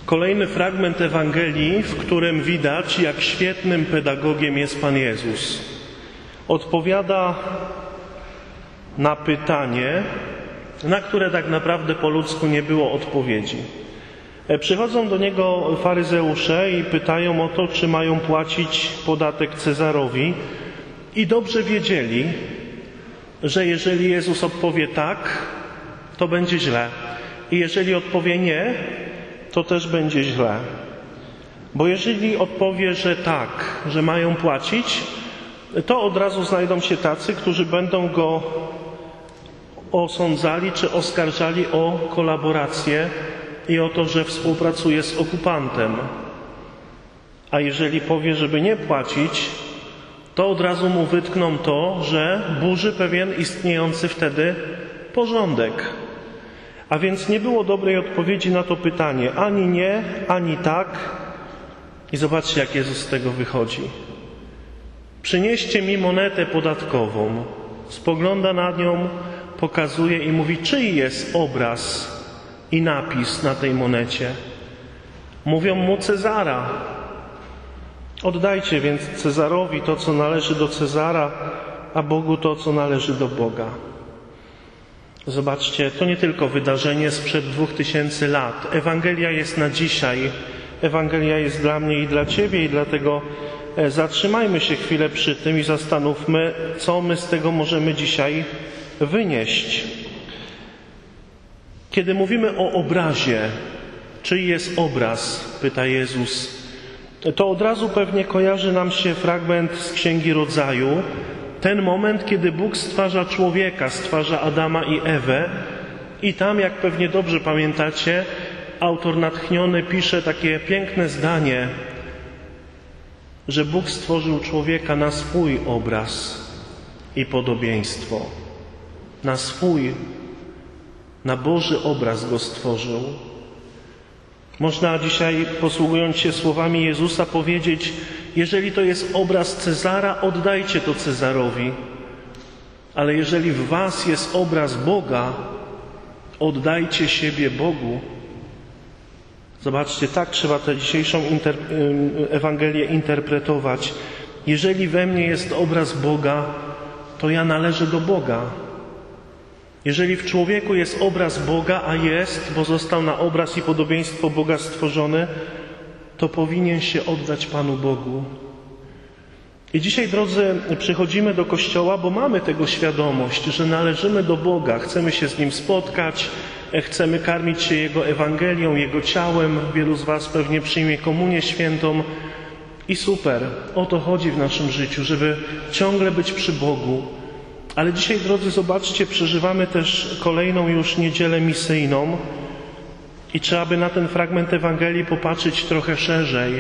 Kolejny fragment Ewangelii, w którym widać, jak świetnym pedagogiem jest Pan Jezus. Odpowiada na pytanie, na które tak naprawdę po ludzku nie było odpowiedzi. Przychodzą do Niego faryzeusze i pytają o to, czy mają płacić podatek Cezarowi. I dobrze wiedzieli, że jeżeli Jezus odpowie tak, to będzie źle. I jeżeli odpowie nie, to też będzie źle. Bo jeżeli odpowie, że tak, że mają płacić, to od razu znajdą się tacy, którzy będą Go osądzali czy oskarżali o kolaborację i o to, że współpracuje z okupantem. A jeżeli powie, żeby nie płacić, to od razu mu wytkną to, że burzy pewien istniejący wtedy porządek. A więc nie było dobrej odpowiedzi na to pytanie. Ani nie, ani tak. I zobaczcie, jak Jezus z tego wychodzi. Przynieście mi monetę podatkową. Spogląda na nią, pokazuje i mówi, czyj jest obraz i napis na tej monecie. Mówią mu Cezara. Oddajcie więc Cezarowi to, co należy do Cezara, a Bogu to, co należy do Boga. Zobaczcie, to nie tylko wydarzenie sprzed 2000 lat. Ewangelia jest na dzisiaj. Ewangelia jest dla mnie i dla Ciebie i dlatego zatrzymajmy się chwilę przy tym i zastanówmy, co my z tego możemy dzisiaj wynieść. Kiedy mówimy o obrazie, czyj jest obraz, pyta Jezus, to od razu pewnie kojarzy nam się fragment z Księgi Rodzaju, ten moment, kiedy Bóg stwarza człowieka, stwarza Adama i Ewę i tam, jak pewnie dobrze pamiętacie, autor natchniony pisze takie piękne zdanie, że Bóg stworzył człowieka na swój obraz i podobieństwo. Na swój, na Boży obraz go stworzył. Można dzisiaj, posługując się słowami Jezusa, powiedzieć, jeżeli to jest obraz Cezara, oddajcie to Cezarowi. Ale jeżeli w was jest obraz Boga, oddajcie siebie Bogu. Zobaczcie, tak trzeba tę dzisiejszą Ewangelię interpretować. Jeżeli we mnie jest obraz Boga, to ja należę do Boga. Jeżeli w człowieku jest obraz Boga, a jest, bo został na obraz i podobieństwo Boga stworzony, to powinien się oddać Panu Bogu. I dzisiaj, drodzy, przychodzimy do Kościoła, bo mamy tego świadomość, że należymy do Boga, chcemy się z Nim spotkać, chcemy karmić się Jego Ewangelią, Jego ciałem. Wielu z was pewnie przyjmie komunię świętą i super, o to chodzi w naszym życiu, żeby ciągle być przy Bogu. Ale dzisiaj, drodzy, zobaczcie, przeżywamy też kolejną już niedzielę misyjną i trzeba by na ten fragment Ewangelii popatrzeć trochę szerzej,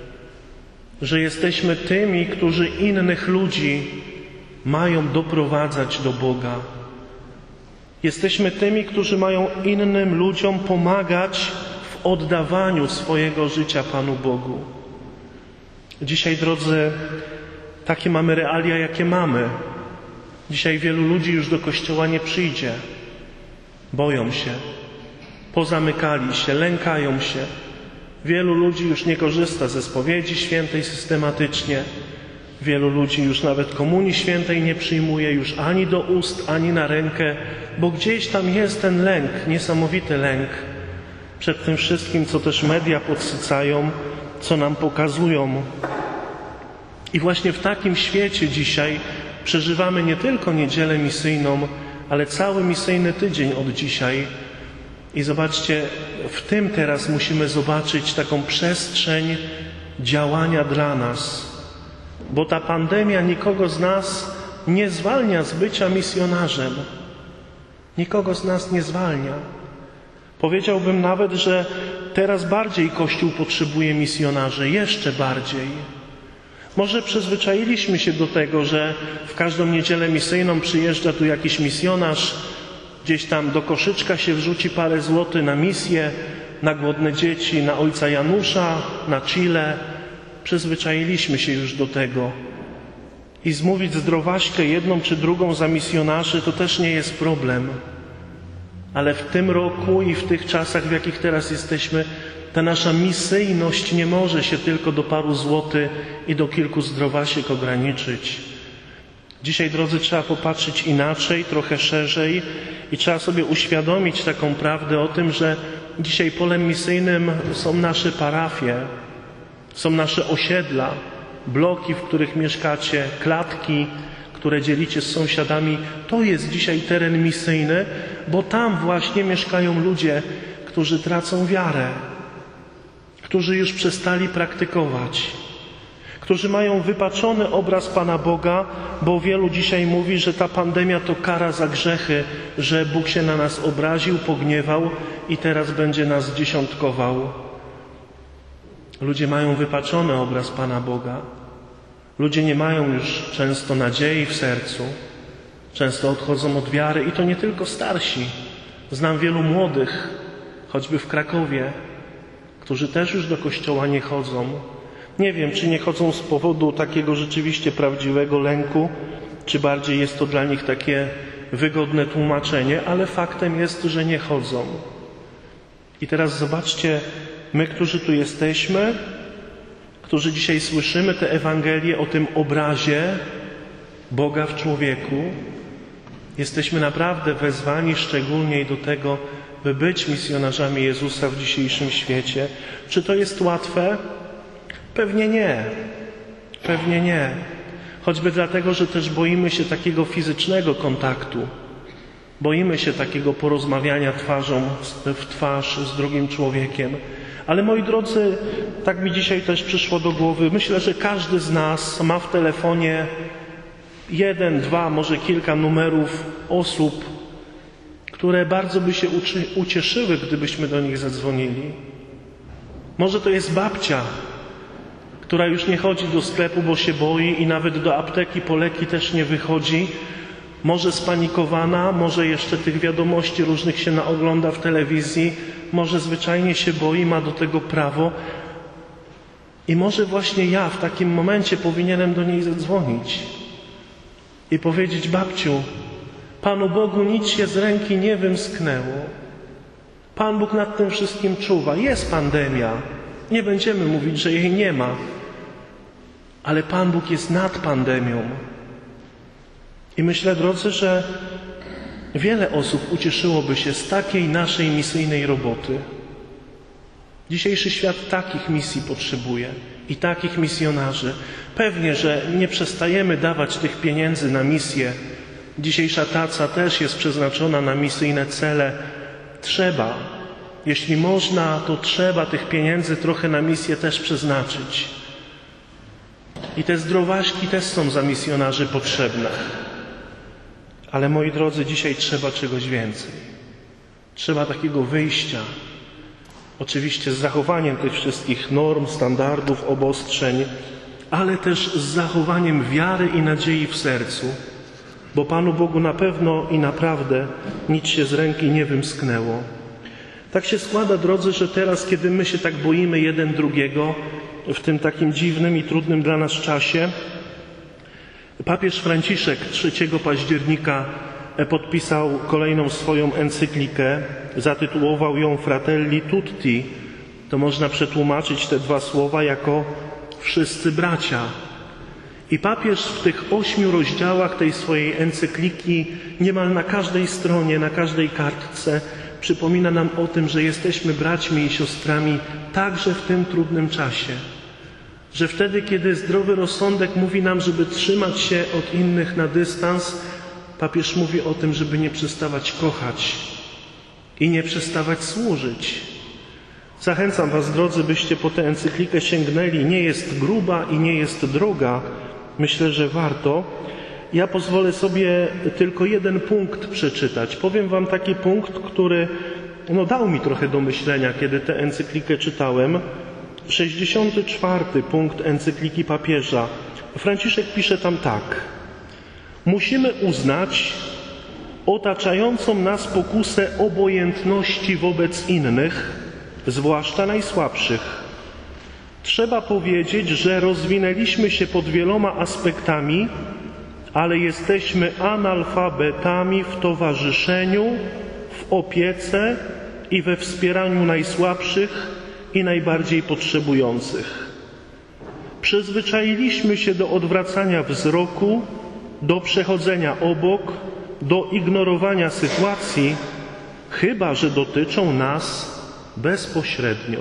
że jesteśmy tymi, którzy innych ludzi mają doprowadzać do Boga. Jesteśmy tymi, którzy mają innym ludziom pomagać w oddawaniu swojego życia Panu Bogu. Dzisiaj, drodzy, takie mamy realia, jakie mamy. Dzisiaj wielu ludzi już do Kościoła nie przyjdzie. Boją się, pozamykali się, lękają się. Wielu ludzi już nie korzysta ze spowiedzi świętej systematycznie. Wielu ludzi już nawet komunii świętej nie przyjmuje już ani do ust, ani na rękę, bo gdzieś tam jest ten lęk, niesamowity lęk przed tym wszystkim, co też media podsycają, co nam pokazują. I właśnie w takim świecie dzisiaj przeżywamy nie tylko niedzielę misyjną, ale cały misyjny tydzień od dzisiaj. I zobaczcie, w tym teraz musimy zobaczyć taką przestrzeń działania dla nas. Bo ta pandemia nikogo z nas nie zwalnia z bycia misjonarzem. Nikogo z nas nie zwalnia. Powiedziałbym nawet, że teraz bardziej Kościół potrzebuje misjonarzy, jeszcze bardziej. Może przyzwyczailiśmy się do tego, że w każdą niedzielę misyjną przyjeżdża tu jakiś misjonarz, gdzieś tam do koszyczka się wrzuci parę złotych na misję, na głodne dzieci, na ojca Janusza, na Chile. Przyzwyczailiśmy się już do tego. I zmówić zdrowaśkę jedną czy drugą za misjonarzy to też nie jest problem. Ale w tym roku i w tych czasach, w jakich teraz jesteśmy, ta nasza misyjność nie może się tylko do paru złotych i do kilku zdrowasiek ograniczyć. Dzisiaj, drodzy, trzeba popatrzeć inaczej, trochę szerzej i trzeba sobie uświadomić taką prawdę o tym, że dzisiaj polem misyjnym są nasze parafie, są nasze osiedla, bloki, w których mieszkacie, klatki, które dzielicie z sąsiadami. To jest dzisiaj teren misyjny, bo tam właśnie mieszkają ludzie, którzy tracą wiarę, którzy już przestali praktykować, którzy mają wypaczony obraz Pana Boga, bo wielu dzisiaj mówi, że ta pandemia to kara za grzechy, że Bóg się na nas obraził, pogniewał i teraz będzie nas dziesiątkował. Ludzie mają wypaczony obraz Pana Boga. Ludzie nie mają już często nadziei w sercu, często odchodzą od wiary i to nie tylko starsi. Znam wielu młodych, choćby w Krakowie, którzy też już do kościoła nie chodzą. Nie wiem, czy nie chodzą z powodu takiego rzeczywiście prawdziwego lęku, czy bardziej jest to dla nich takie wygodne tłumaczenie, ale faktem jest, że nie chodzą. I teraz zobaczcie, my, którzy tu jesteśmy, którzy dzisiaj słyszymy tę Ewangelię o tym obrazie Boga w człowieku, jesteśmy naprawdę wezwani szczególnie do tego, by być misjonarzami Jezusa w dzisiejszym świecie. Czy to jest łatwe? Pewnie nie. Pewnie nie. Choćby dlatego, że też boimy się takiego fizycznego kontaktu. Boimy się takiego porozmawiania twarzą w twarz z drugim człowiekiem. Ale moi drodzy, tak mi dzisiaj też przyszło do głowy, myślę, że każdy z nas ma w telefonie 1, 2, może kilka numerów osób, które bardzo by się ucieszyły, gdybyśmy do nich zadzwonili. Może to jest babcia, która już nie chodzi do sklepu, bo się boi i nawet do apteki po leki też nie wychodzi. Może spanikowana, może jeszcze tych wiadomości różnych się naogląda w telewizji, może zwyczajnie się boi, ma do tego prawo. I może właśnie ja w takim momencie powinienem do niej zadzwonić i powiedzieć: babciu, Panu Bogu nic się z ręki nie wymsknęło. Pan Bóg nad tym wszystkim czuwa. Jest pandemia. Nie będziemy mówić, że jej nie ma. Ale Pan Bóg jest nad pandemią. I myślę, drodzy, że wiele osób ucieszyłoby się z takiej naszej misyjnej roboty. Dzisiejszy świat takich misji potrzebuje i takich misjonarzy. Pewnie, że nie przestajemy dawać tych pieniędzy na misję. Dzisiejsza taca też jest przeznaczona na misyjne cele. Trzeba, jeśli można, to trzeba tych pieniędzy trochę na misję też przeznaczyć. I te zdrowaśki też są za misjonarzy potrzebne. Ale moi drodzy, dzisiaj trzeba czegoś więcej. Trzeba takiego wyjścia. Oczywiście z zachowaniem tych wszystkich norm, standardów, obostrzeń, ale też z zachowaniem wiary i nadziei w sercu. Bo Panu Bogu na pewno i naprawdę nic się z ręki nie wymsknęło. Tak się składa, drodzy, że teraz, kiedy my się tak boimy jeden drugiego, w tym takim dziwnym i trudnym dla nas czasie, papież Franciszek 3 października podpisał kolejną swoją encyklikę, zatytułował ją Fratelli Tutti. To można przetłumaczyć te dwa słowa jako wszyscy bracia. I papież w tych 8 rozdziałach tej swojej encykliki, niemal na każdej stronie, na każdej kartce, przypomina nam o tym, że jesteśmy braćmi i siostrami także w tym trudnym czasie. Że wtedy, kiedy zdrowy rozsądek mówi nam, żeby trzymać się od innych na dystans, papież mówi o tym, żeby nie przestawać kochać i nie przestawać służyć. Zachęcam was, drodzy, byście po tę encyklikę sięgnęli. Nie jest gruba i nie jest droga. Myślę, że warto. Ja pozwolę sobie tylko jeden punkt przeczytać. Powiem wam taki punkt, który dał mi trochę do myślenia, kiedy tę encyklikę czytałem. 64. punkt encykliki papieża. Franciszek pisze tam tak. Musimy uznać otaczającą nas pokusę obojętności wobec innych, zwłaszcza najsłabszych. Trzeba powiedzieć, że rozwinęliśmy się pod wieloma aspektami, ale jesteśmy analfabetami w towarzyszeniu, w opiece i we wspieraniu najsłabszych i najbardziej potrzebujących. Przyzwyczailiśmy się do odwracania wzroku, do przechodzenia obok, do ignorowania sytuacji, chyba że dotyczą nas bezpośrednio.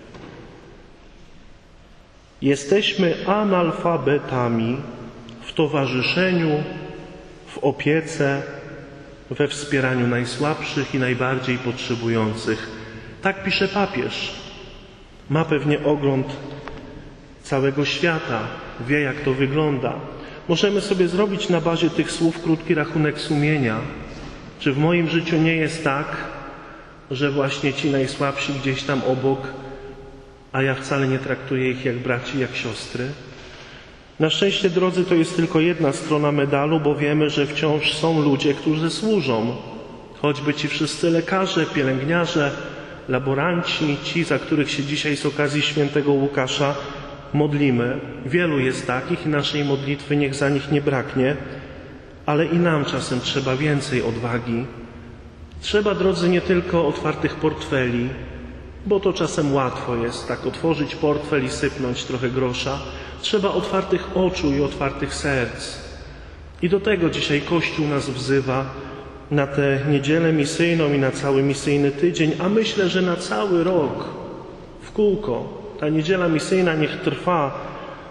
Jesteśmy analfabetami w towarzyszeniu, w opiece, we wspieraniu najsłabszych i najbardziej potrzebujących. Tak pisze papież. Ma pewnie ogląd całego świata, wie jak to wygląda. Możemy sobie zrobić na bazie tych słów krótki rachunek sumienia. Czy w moim życiu nie jest tak, że właśnie ci najsłabsi gdzieś tam obok, a ja wcale nie traktuję ich jak braci, jak siostry? Na szczęście, drodzy, to jest tylko jedna strona medalu, bo wiemy, że wciąż są ludzie, którzy służą. Choćby ci wszyscy lekarze, pielęgniarze, laboranci, ci, za których się dzisiaj z okazji świętego Łukasza modlimy. Wielu jest takich i naszej modlitwy niech za nich nie braknie, ale i nam czasem trzeba więcej odwagi. Trzeba, drodzy, nie tylko otwartych portfeli, bo to czasem łatwo jest tak otworzyć portfel i sypnąć trochę grosza. Trzeba otwartych oczu i otwartych serc. I do tego dzisiaj Kościół nas wzywa na tę niedzielę misyjną i na cały misyjny tydzień, a myślę, że na cały rok w kółko. Ta niedziela misyjna niech trwa.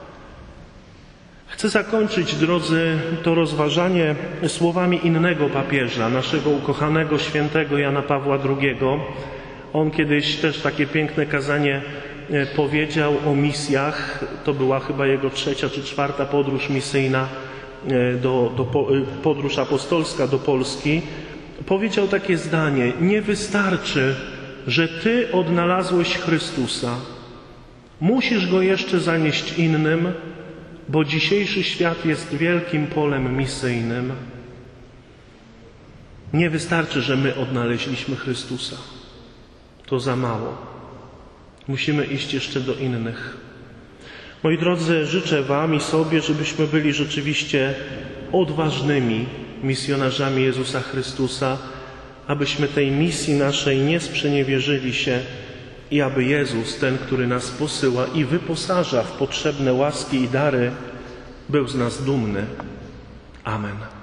Chcę zakończyć, drodzy, to rozważanie słowami innego papieża, naszego ukochanego świętego Jana Pawła II. On kiedyś też takie piękne kazanie powiedział o misjach. To była chyba jego 3. czy 4. podróż misyjna, podróż apostolska do Polski. Powiedział takie zdanie: nie wystarczy, że Ty odnalazłeś Chrystusa. Musisz Go jeszcze zanieść innym, bo dzisiejszy świat jest wielkim polem misyjnym. Nie wystarczy, że my odnaleźliśmy Chrystusa. To za mało. Musimy iść jeszcze do innych. Moi drodzy, życzę Wam i sobie, żebyśmy byli rzeczywiście odważnymi misjonarzami Jezusa Chrystusa, abyśmy tej misji naszej nie sprzeniewierzyli się i aby Jezus, ten, który nas posyła i wyposaża w potrzebne łaski i dary, był z nas dumny. Amen.